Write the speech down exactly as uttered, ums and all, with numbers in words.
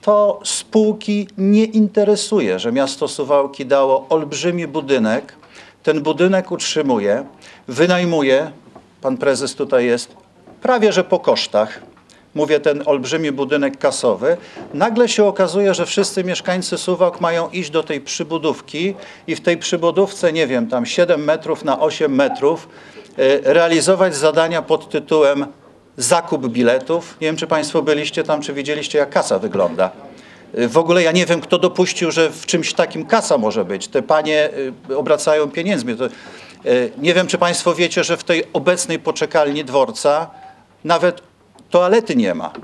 To spółki nie interesuje, że miasto Suwałki dało olbrzymi budynek, ten budynek utrzymuje, wynajmuje, pan prezes tutaj jest, prawie że po kosztach, mówię ten olbrzymi budynek kasowy, nagle się okazuje, że wszyscy mieszkańcy Suwałk mają iść do tej przybudówki i w tej przybudówce, nie wiem, tam siedem metrów na osiem metrów, realizować zadania pod tytułem zakup biletów. Nie wiem, czy państwo byliście tam, czy widzieliście, jak kasa wygląda. W ogóle ja nie wiem, kto dopuścił, że w czymś takim kasa może być. Te panie obracają pieniędzmi. To, nie wiem, czy państwo wiecie, że w tej obecnej poczekalni dworca nawet toalety nie ma.